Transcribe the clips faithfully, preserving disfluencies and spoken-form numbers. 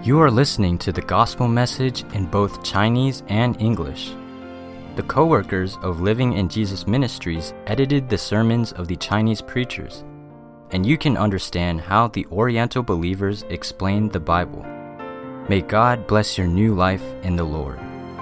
You are listening to the gospel message in both Chinese and English. The co-workers of Living in Jesus Ministries edited the sermons of the Chinese preachers, and you can understand how the Oriental believers explained the Bible. May God bless your new life in the Lord.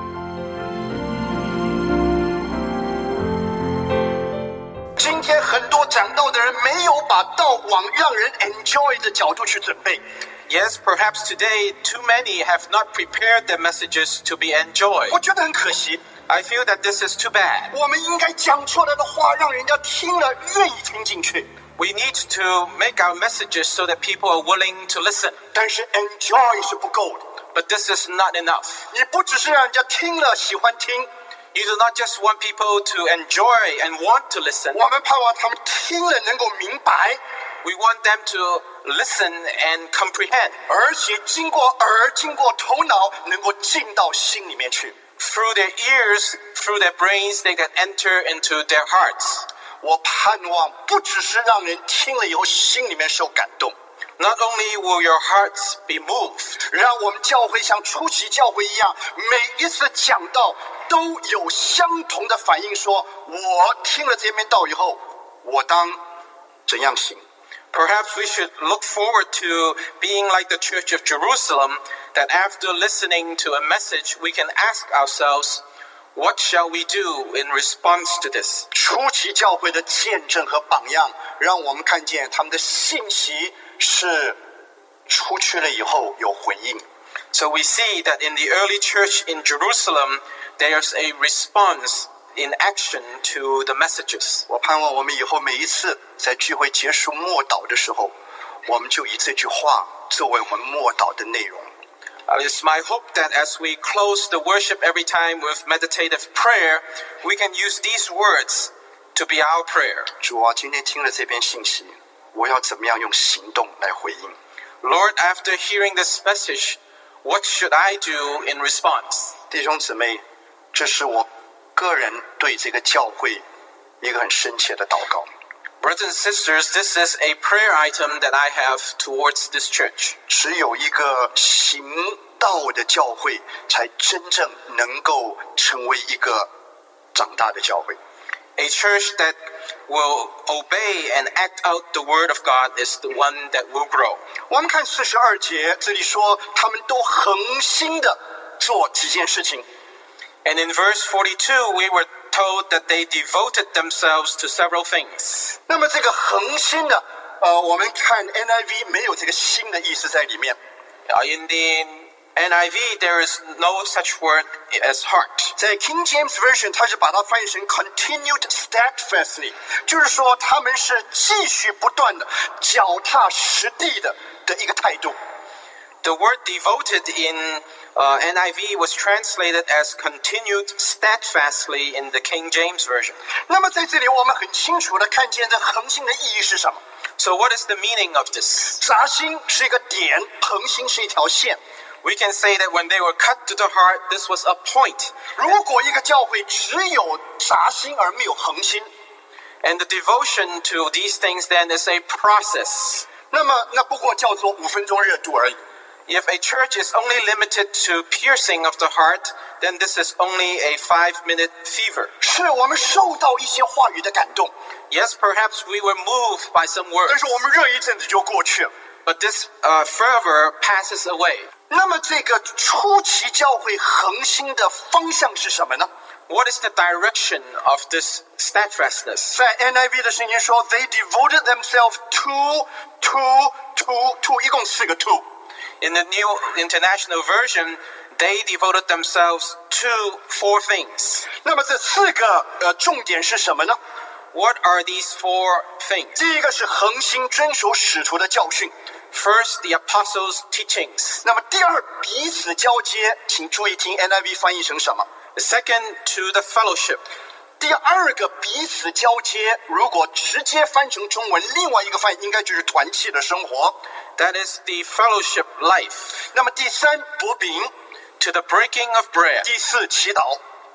今天很多讲道的人没有把道往让人 enjoy 的角度去准备。 Yes, perhaps today too many have not prepared their messages to be enjoyed. 我觉得很可惜。 I feel that this is too bad. 我们应该讲出来的话，让人家听了愿意听进去。 We need to make our messages so that people are willing to listen. 但是 enjoy 是不够的。 But this is not enough. 你不只是让人家听了喜欢听， You do not just want people to enjoy and want to listen. 我们盼望他们听了能够明白， We want them to listen and comprehend. 而且经过耳、经过头脑，能够进到心里面去。 Through their ears, through their brains, they can enter into their hearts. 我盼望不只是让人听了以后心里面受感动， Not only will your hearts be moved, 让我们教会像初期教会一样，每一次讲道都有相同的反应说，我听了这篇道以后，我当怎样行。 perhaps we should look forward to being like the Church of Jerusalem, that after listening to a message, we can ask ourselves, what shall we do in response to this? 初期教会的见证和榜样，让我们看见他们的信息是出去了以后有回应。 So we see that in the early church in Jerusalem, there's a response in action to the messages. 我盼望我们以后每一次在聚会结束默祷的时候，我们就以这句话作为我们默祷的内容。 Uh, it's my hope that as we close the worship every time with meditative prayer, we can use these words to be our prayer. 主啊，今天听了这篇信息，我要怎么样用行动来回应？ Lord, after hearing this message, what should I do in response? 弟兄姊妹，这是我个人对这个教会一个很深切的祷告。 Brothers and sisters, this is a prayer item that I have towards this church. 只有一个行道的教会，才真正能够成为一个长大的教会。 A church that will obey and act out the word of God is the one that will grow. 我们看四十二节，这里说他们都恒心的做几件事情。 And in verse forty-two, we were told that they devoted themselves to several things. 那么这个恒心呢，呃，我们看 N I V 没有这个心的意思在里面。 Uh, In the N I V, there is no such word as heart. 在 King James Version， 它是把它翻译成 continued steadfastly， 就是说他们是继续不断的、脚踏实地的的一个态度。 The word devoted in uh, N I V was translated as continued steadfastly in the King James Version. 那么在这里，我们很清楚的看见这恒心的意义是什么？ So what is the meaning of this? 扎心是一个点，恒心是一条线。 We can say that when they were cut to the heart, this was a point. 如果一个教会只有扎心而没有恒心， And the devotion to these things then is a process. 那么那不过叫做五分钟热度而已。 If a church is only limited to piercing of the heart, then this is only a five-minute fever. 是我们受到一些话语的感动， Yes, perhaps we were moved by some 但 words, 是我们热一阵子就过去了。 but this uh, fervor passes away. 那么这个初期教会恒心的方向是什么呢？ What is the direction of this steadfastness? 在 N I V 的圣经说 ，they devoted themselves to to to to， 一共四个 to。 In the New International Version, they devoted themselves to four things. 那么这四个呃重点是什么呢？ What are these four things? 第一个是恒心遵守使徒的教训， First, the apostles' teachings. 那么第二彼此交接，请注意听 N I V 翻译成什么？ The second, to the fellowship. 第二个彼此交接，如果直接翻成中文，另外一个翻译应该就是团契的生活。 That is the fellowship life. 那么第三，擘饼； To the breaking of bread. 第四，祈祷。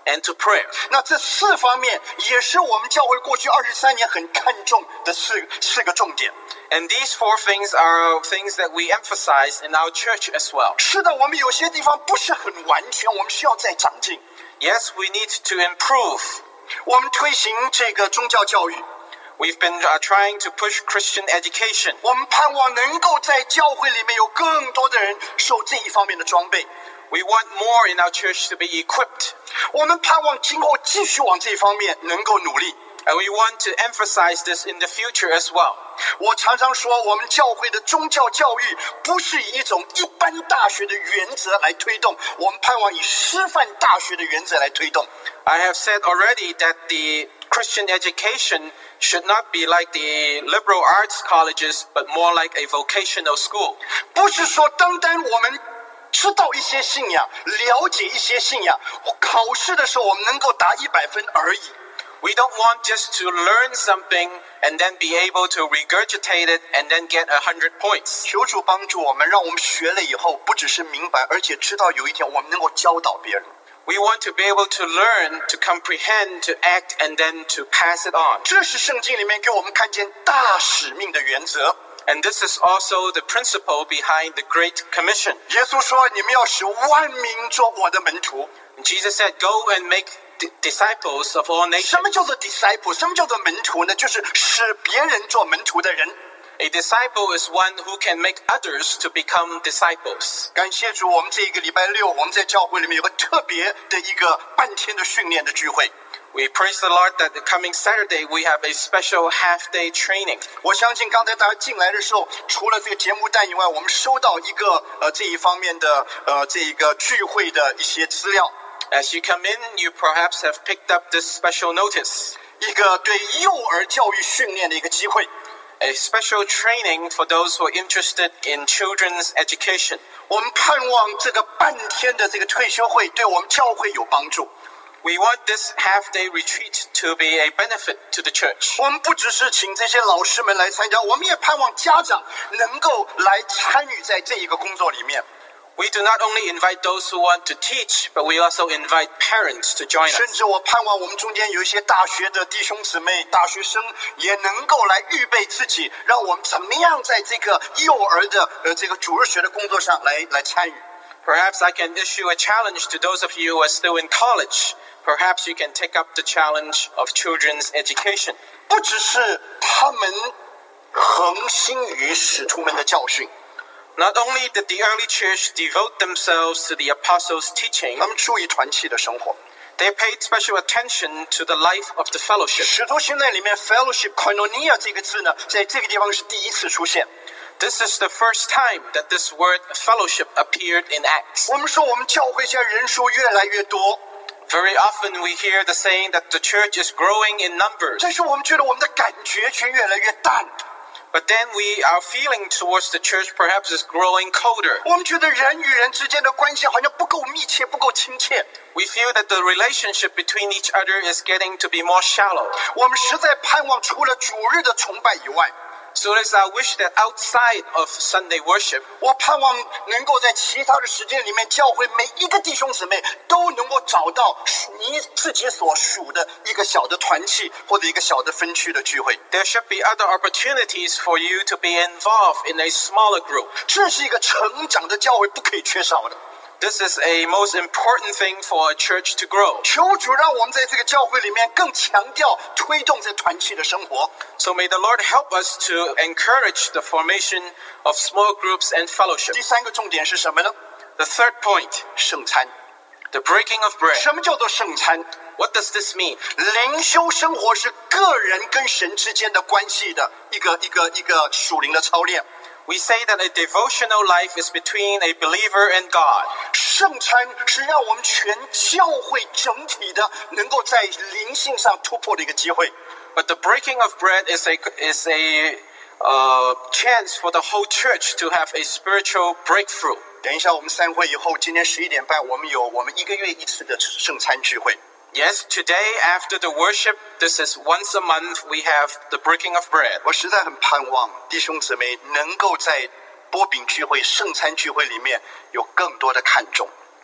and to prayer. 那这四方面也是我们教会过去二十三年很看重的四四个重点。 And these four things are things that we emphasize in our church as well. 是的，我们有些地方不是很完全，我们需要再长进。 Yes, we need to improve. 我们推行这个宗教教育， We've been uh, trying to push Christian education. 我们盼望能够在教会里面有更多的人受这一方面的装备。 We want more in our church to be equipped. 我们盼望今后继续往这方面能够努力。 And we want to emphasize this in the future as well. 我常常说，我们教会的宗教教育不是以一种一般大学的原则来推动，我们盼望以师范大学的原则来推动。 I have said already that the Christian education should not be like the liberal arts colleges, but more like a vocational school. 不是说单单我们知道一些信仰，了解一些信仰，考试的时候我们能够达一百分而已。 We don't want just to learn something and then be able to regurgitate it and then get a hundred points. 求主帮助我们，让我们学了以后，不只是明白，而且知道有一天我们能够教导别人。 We want to be able to learn, to comprehend, to act, and then to pass it on. 这是圣经里面给我们看见大使命的原则。 And this is also the principle behind the Great Commission. 耶稣说：“你们要使万民做我的门徒。” Jesus said, "Go and make d- disciples of all 什么 nations." 叫做 disciple？ 什么叫做门徒呢？就是使别人做门徒的人。 A disciple is one who can make others to become disciples. 感谢主，我们这一个礼拜六，我们在教会里面有个特别的一个半天的训练的聚会。 We praise the Lord that the coming Saturday we have a special half-day training. 我相信刚才大家进来的时候，除了这个节目单以外，我们收到一个呃这一方面的呃这一个聚会的一些资料， As you come in, you perhaps have picked up this special notice, 一个对幼儿教育训练的一个机会。 a special training for those who are interested in children's education. 我们盼望这个半天的这个退休会对我们教会有帮助。 We want this half-day retreat to be a benefit to the church. 我们不只是请这些老师们来参加，我们也盼望家长能够来参与在这一个工作里面。 We do not only invite those who want to teach, but we also invite parents to join 甚 us. 至我盼望我们中间有一些大学的弟兄姊妹、大学生也能够来预备自己，让我们怎么样在这个幼儿的呃这个主日学的工作上来来参与。 Perhaps I can issue a challenge to those of you who are still in college. Perhaps you can take up the challenge of children's education. 不只是他们恒心于使徒们的教训， Not only did the early church devote themselves to the apostles' teaching, 他们注意团契的生活。 they paid special attention to the life of the fellowship. 使徒行传里面 fellowship koinonia 这个字呢，在这个地方是第一次出现。 This is the first time that this word fellowship appeared in Acts. 我们说我们教会现在人数越来越多， Very often we hear the saying that the church is growing in numbers, 但是我们觉得我们的感觉却越来越淡。 but then we our feeling towards the church perhaps is growing colder. 我们觉得人与人之间的关系好像不够密切，不够亲切。 We feel that the relationship between each other is getting to be more shallow. 我们实在盼望除了主日的崇拜以外， So it is our wish that outside of Sunday worship, 我盼望能够在其他的时间里面，教会每一个弟兄姊妹都能够找到你自己所属的一个小的团契或者一个小的分区的聚会。 there should be other opportunities for you to be involved in a smaller group. 这是一个成长的教会不可以缺少的。 This is a most important thing for a church to grow. 求主让我们在这个教会里面更强调推动这团契的生活。 So may the Lord help us to encourage the formation of small groups and fellowship. 第三个重点是什么呢？ The third point, 圣餐。 the breaking of bread. 什么叫做圣餐？ What does this mean? 灵修生活是个人跟神之间的关系的一个一个一个属灵的操练。 We say that a devotional life is between a believer and God. 圣餐是让我们全教会整体的能够在灵性上突破的一个机会。 But the breaking of bread is a is a uh, chance for the whole church to have a spiritual breakthrough. 等一下，我们散会以后，今天十一点半，我们有我们一个月一次的圣餐聚会。 Yes, today after the worship, this is once a month we have the breaking of bread. 我实在很盼望弟兄姊妹能够在波饼聚会、圣餐聚会里面有更多的看重。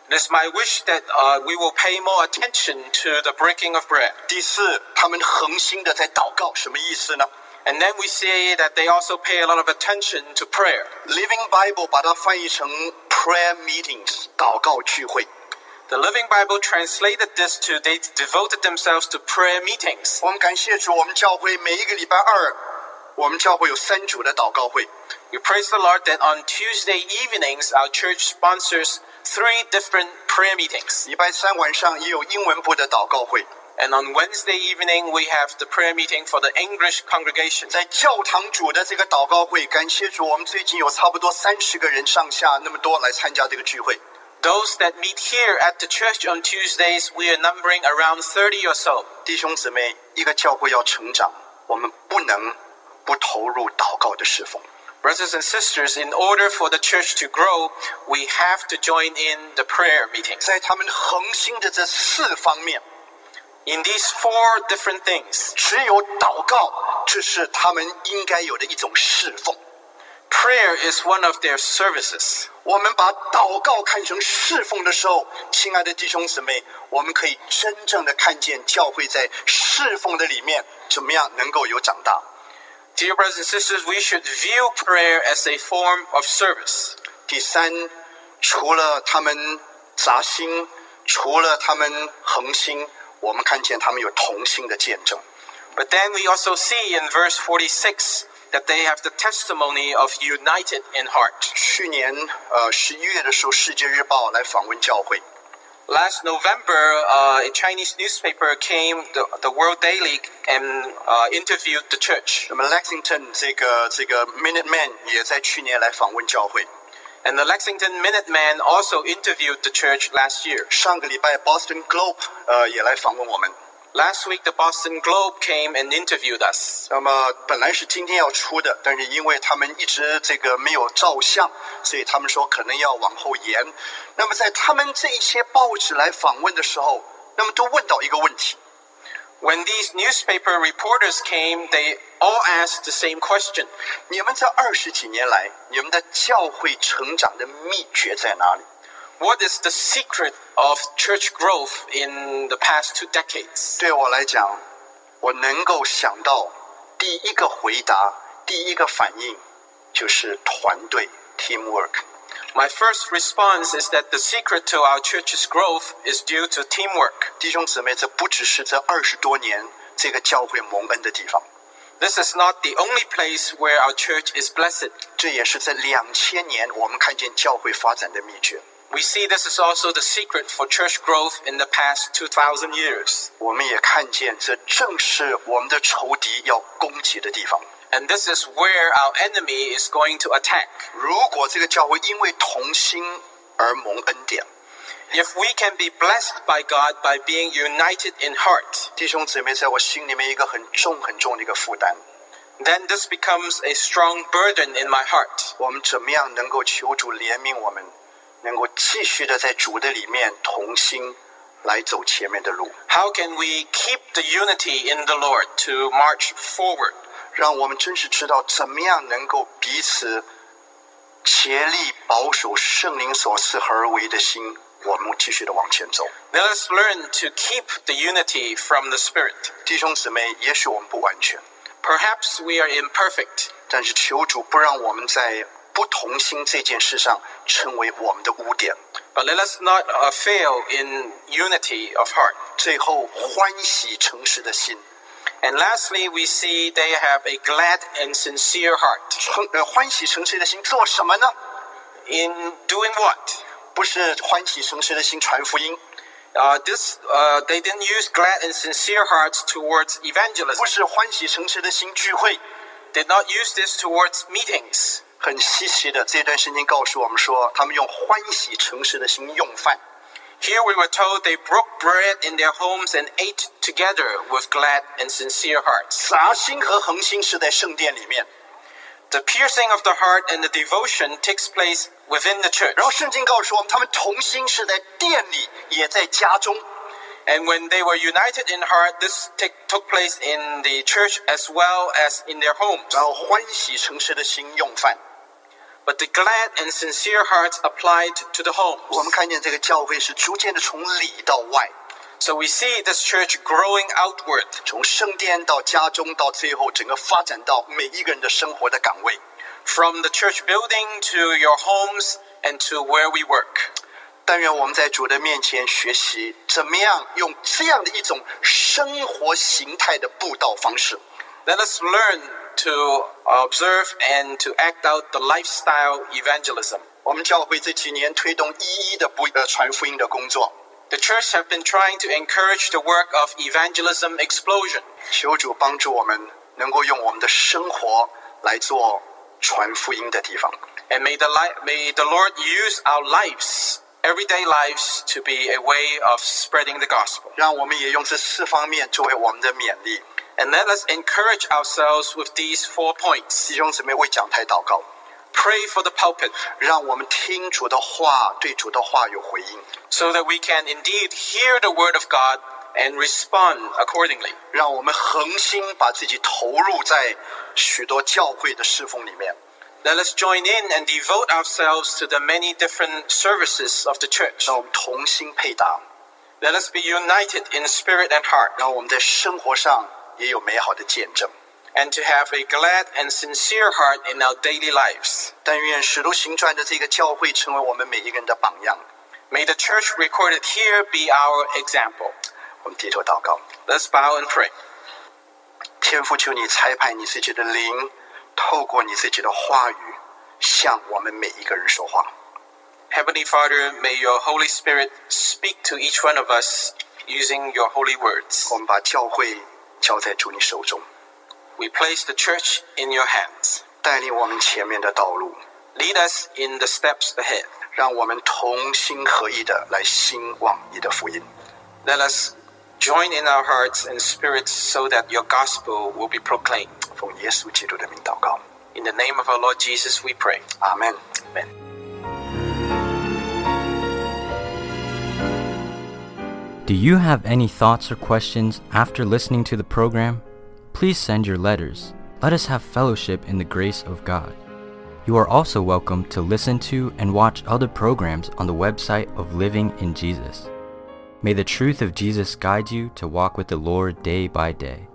It is my wish that uh, we will pay more attention to the breaking of bread. 第四，他们恒心的在祷告，什么意思呢？ And then we see that they also pay a lot of attention to prayer. Living Bible 把它翻译成 prayer meetings 祷告聚会。 The Living Bible translated this to they devoted themselves to prayer meetings. 我们感谢主，我们教会每一个礼拜二，我们教会有三组的祷告会。 We praise the Lord that on Tuesday evenings our church sponsors three different prayer meetings. 礼拜三晚上也有英文部的祷告会。 And on Wednesday evening we have the prayer meeting for the English congregation. 在教堂主的这个祷告会，感谢主，我们最近有差不多三十个人上下那么多来参加这个聚会。 Those that meet here at the church on Tuesdays, we are numbering around thirty or so. 弟兄姊妹，一个教会要成长，我们不能不投入祷告的侍奉。 Brothers and sisters, in order for the church to grow, we have to join in the prayer meetings. 在他们恒心的这四方面， In these four different things, 只有祷告，这是他们应该有的一种侍奉。 prayer is one of their services. 我们把祷告看成侍奉的时候，亲爱的弟兄姊妹，我们可以真正的看见教会在侍奉的里面怎么样能够有长大。 Dear brothers and sisters, we should view prayer as a form of service. 第三，除了他们杂心，除了他们恒心，我们看见他们有同心的见证。 But then we also see in verse forty-six that they have the testimony of united in heart. 去年呃十一月的时候，《世界日报》来访问教会。 Last November, uh, a Chinese newspaper came, the, the World Daily, and uh, interviewed the church. 那么 Lexington 这个这个 Minuteman 也在去年来访问教会。 And the Lexington Minuteman also interviewed the church last year. 上个礼拜 Boston Globe 呃也来访问我们。 Last week, the Boston Globe came and interviewed us. 那么本来是今天要出的，但是因为他们一直这个没有照相，所以他们说可能要往后延。那么在他们这一些报纸来访问的时候，那么都问到一个问题。 When these newspaper reporters came, they all asked the same question. 你们这二十几年来，你们的教会成长的秘诀在哪里？ What is the secret of church growth in the past two decades? 对我来讲，我能够想到第一个回答，第一个反应就是团队 teamwork。 My first response is that the secret to our church's growth is due to teamwork. 弟兄姊妹，这不只是这二十多年这个教会蒙恩的地方， This is not the only place where our church is blessed. 这也是这两千年我们看见教会发展的秘诀。 We see this is also the secret for church growth in the past two thousand years. 我们也看见，这正是我们的仇敌要攻击的地方。 And this is where our enemy is going to attack. 如果这个教会因为同心而蒙恩典， If we can be blessed by God by being united in heart, 弟兄姊妹，在我心里面一个很重很重的一个负担， then this becomes a strong burden in my heart. 我们怎么样能够求主怜悯我们，能够继续的在主的里面同心来走前面的路， How can we keep the unity in the Lord to march forward? 让我们真是知道怎么样能够彼此竭力保守圣灵所赐合而为的心，我们继续的往前走。 Let us learn to keep the unity from the Spirit. 弟兄姊妹，也许我们不完全， Perhaps we are imperfect, 但是求主不让我们在不同心这件事上成为我们的污点。 but let us not uh, fail in unity of heart. 最后，欢喜诚实的心。 And lastly, we see they have a glad and sincere heart. 诚呃，欢喜诚实的心做什么呢？ In doing what? 不是欢喜诚实的心传福音， Uh, this uh, they didn't use glad and sincere hearts towards evangelism. 不是欢喜诚实的心聚会。 Did not use this towards meetings. 很稀奇的，这段圣经告诉我们说，他们用欢喜诚实的心用饭。 Here we were told they broke bread in their homes and ate together with glad and sincere hearts. 杂心和恒心是在圣殿里面， The piercing of the heart and the devotion takes place within the church. 然后圣经告诉我们，他们同心是在殿里，也在家中。 And when they were united in heart, this take, took place in the church as well as in their homes. 然后欢喜诚实的心用饭。 but the glad and sincere hearts applied to the 我们 homes. 看见这个教会是逐渐的从里到外， So we see this church growing outward, 从圣殿到家中，到最后整个发展到每一个人的生活的岗位。 from the church building to your homes and to where we work. 但愿我们在主的面前学习，怎么样用这样的一种生活形态的布道方式， Let us learn to observe and to act out the lifestyle evangelism. 我们教会这几年推动一一的不呃传福音的工作， The church have been trying to encourage the work of evangelism explosion. 求主帮助我们能够用我们的生活来做传福音的地方。 And may the, li- may the Lord use our lives, everyday lives, to be a way of spreading the gospel. 让我们也用这四方面作为我们的勉励。 And let us encourage ourselves with these four points. 弟兄姊妹为讲台祷告， Pray for the pulpit, 让我们听主的话，对主的话有回应， so that we can indeed hear the word of God and respond accordingly. 让我们恒心把自己投入在许多教会的侍奉里面。 Let us join in and devote ourselves to the many different services of the church. 让我们同心配搭， Let us be united in spirit and heart, 让我们在生活上也有美好的见证。 and to have a glad and sincere heart in our daily lives. 但愿使徒行传的这个教会成为我们每一个人的榜样。 May the church recorded here be our example. 我们低头祷告， Let's bow and pray. 天父，求你差派你自己的灵，透过你自己的话语，向我们每一个人说话。 Heavenly Father, may your Holy Spirit speak to each one of us using your holy words. 我们把教会交在主你手中， We place the church in your hands. 带领我们前面的道路， Lead us in the steps ahead. 让我们同心合意的来兴旺你的福音。 Let us join in our hearts and spirits so that your gospel will be proclaimed. 奉耶稣基督的名祷告， In the name of our Lord Jesus, we pray. 阿门。 Amen. Do you have any thoughts or questions after listening to the program? Please send your letters. Let us have fellowship in the grace of God. You are also welcome to listen to and watch other programs on the website of Living in Jesus. May the truth of Jesus guide you to walk with the Lord day by day.